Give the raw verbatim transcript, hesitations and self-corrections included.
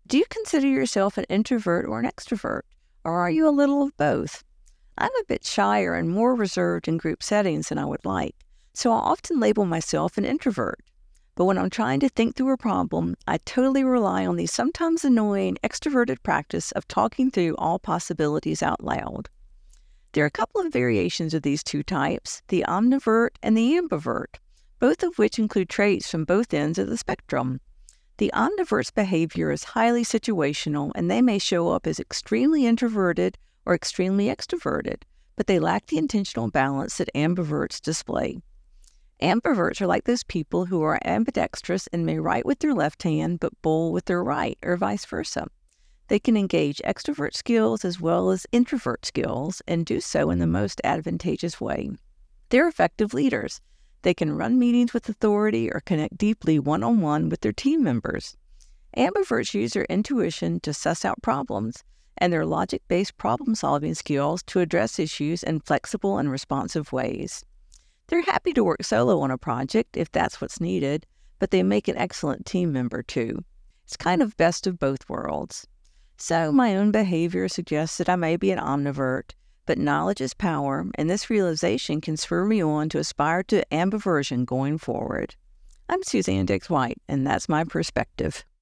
Do you consider yourself an introvert or an extrovert, or are you a little of both? I'm a bit shyer and more reserved in group settings than I would like, so I often label myself an introvert. But when I'm trying to think through a problem, I totally rely on the sometimes annoying extroverted practice of talking through all possibilities out loud. There are a couple of variations of these two types, the omnivert and the ambivert, both of which include traits from both ends of the spectrum. The omnivert's behavior is highly situational, and they may show up as extremely introverted or extremely extroverted, but they lack the intentional balance that ambiverts display. Ambiverts are like those people who are ambidextrous and may write with their left hand but bowl with their right, or vice versa. They can engage extrovert skills as well as introvert skills and do so in the most advantageous way. They're effective leaders. They can run meetings with authority or connect deeply one-on-one with their team members. Ambiverts use their intuition to suss out problems and their logic-based problem-solving skills to address issues in flexible and responsive ways. They're happy to work solo on a project if that's what's needed, but they make an excellent team member too. It's kind of best of both worlds. So my own behavior suggests that I may be an omnivert, but knowledge is power, and this realization can spur me on to aspire to ambiversion going forward. I'm Suzanne Dix White, and that's my perspective.